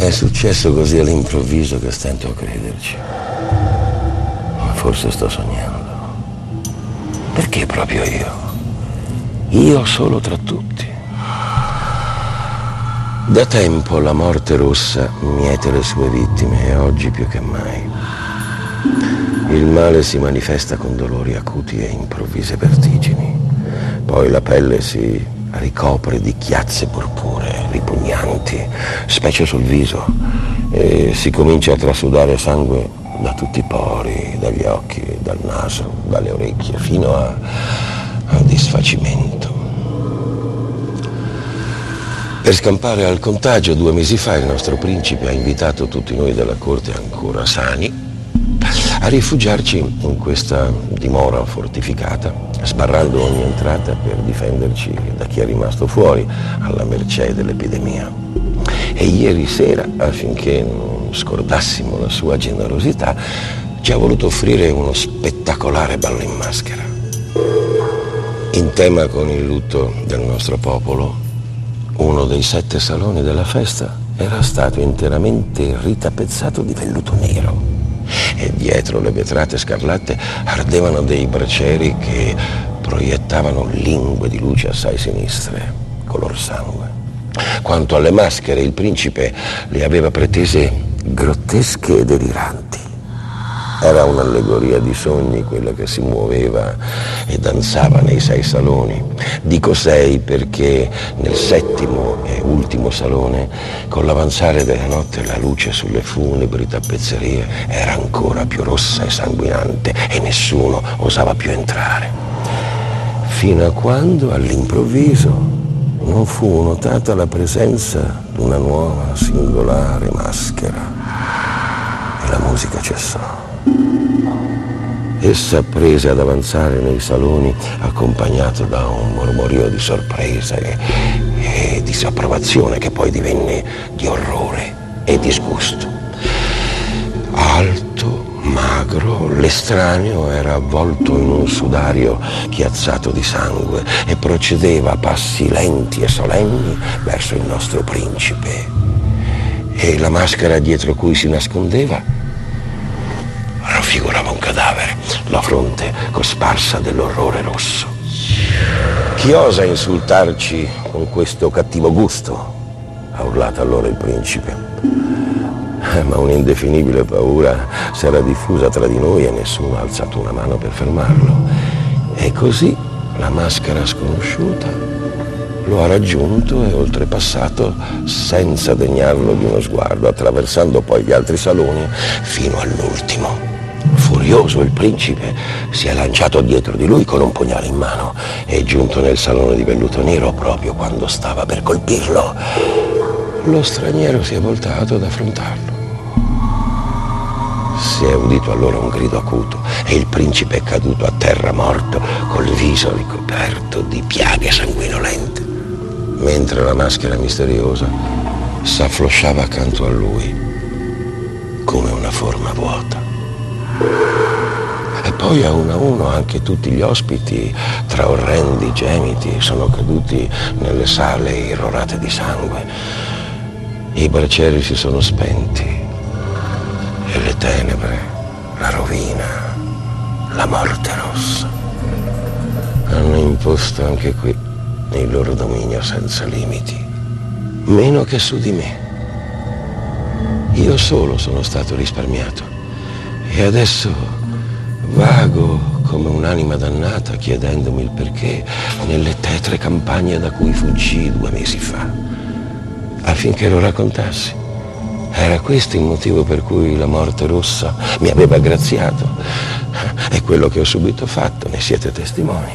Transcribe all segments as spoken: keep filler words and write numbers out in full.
È successo così all'improvviso che stento a crederci. Ma forse sto sognando. Perché proprio io? Io solo tra tutti. Da tempo la morte rossa miete le sue vittime e oggi più che mai. Il male si manifesta con dolori acuti e improvvise vertigini. Poi la pelle si ricopre di chiazze purpuree ripugnanti, specie sul viso, e si comincia a trasudare sangue da tutti i pori, dagli occhi, dal naso, dalle orecchie, fino a, al disfacimento. Per scampare al contagio, due mesi fa il nostro principe ha invitato tutti noi della corte ancora sani a rifugiarci in questa dimora fortificata, sbarrando ogni entrata per difenderci da chi è rimasto fuori, alla mercé dell'epidemia. E ieri sera, affinché non scordassimo la sua generosità, ci ha voluto offrire uno spettacolare ballo in maschera. In tema con il lutto del nostro popolo, uno dei sette saloni della festa era stato interamente ritapezzato di velluto nero e dietro le vetrate scarlatte ardevano dei bracieri che proiettavano lingue di luce assai sinistre, color sangue. Quanto alle maschere, il principe le aveva pretese grottesche e deliranti. Era un'allegoria di sogni quella che si muoveva e danzava nei sei saloni. Dico sei perché nel settimo e ultimo salone, con l'avanzare della notte, la luce sulle funebri tappezzerie era ancora più rossa e sanguinante e nessuno osava più entrare. Fino a quando, all'improvviso, non fu notata la presenza di una nuova singolare maschera e la musica cessò. Essa prese ad avanzare nei saloni accompagnato da un mormorio di sorpresa e, e disapprovazione che poi divenne di orrore e disgusto. Alto, magro, l'estraneo era avvolto in un sudario chiazzato di sangue e procedeva a passi lenti e solenni verso il nostro principe. E la maschera dietro cui si nascondeva raffigurava un cadavere, la fronte cosparsa dell'orrore rosso. Chi osa insultarci con questo cattivo gusto? Ha urlato allora il principe. Eh, ma un'indefinibile paura si era diffusa tra di noi e nessuno ha alzato una mano per fermarlo. E così la maschera sconosciuta lo ha raggiunto e oltrepassato senza degnarlo di uno sguardo, attraversando poi gli altri saloni fino all'ultimo. Furioso, il principe si è lanciato dietro di lui con un pugnale in mano e, giunto nel salone di velluto nero proprio quando stava per colpirlo, lo straniero si è voltato ad affrontarlo. Si è udito allora un grido acuto e il principe è caduto a terra morto col viso ricoperto di piaghe sanguinolente, mentre la maschera misteriosa s'afflosciava accanto a lui come una forma vuota. E poi a uno a uno anche tutti gli ospiti, tra orrendi gemiti, sono caduti nelle sale irrorate di sangue. I bracieri si sono spenti e le tenebre, la rovina, la morte rossa hanno imposto anche qui il loro dominio senza limiti, meno che su di me. Io solo sono stato risparmiato. E adesso vago come un'anima dannata chiedendomi il perché nelle tetre campagne da cui fuggii due mesi fa, affinché lo raccontassi. Era questo il motivo per cui la morte rossa mi aveva graziato e quello che ho subito fatto, ne siete testimoni.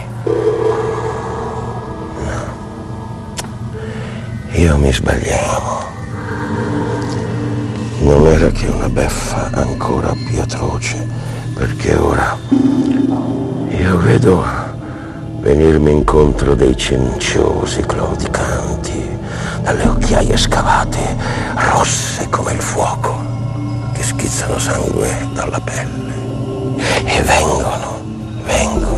No, io mi sbagliavo. Non era che una beffa ancora più atroce, perché ora io vedo venirmi incontro dei cenciosi claudicanti, dalle occhiaie scavate, rosse come il fuoco, che schizzano sangue dalla pelle. E vengono, vengono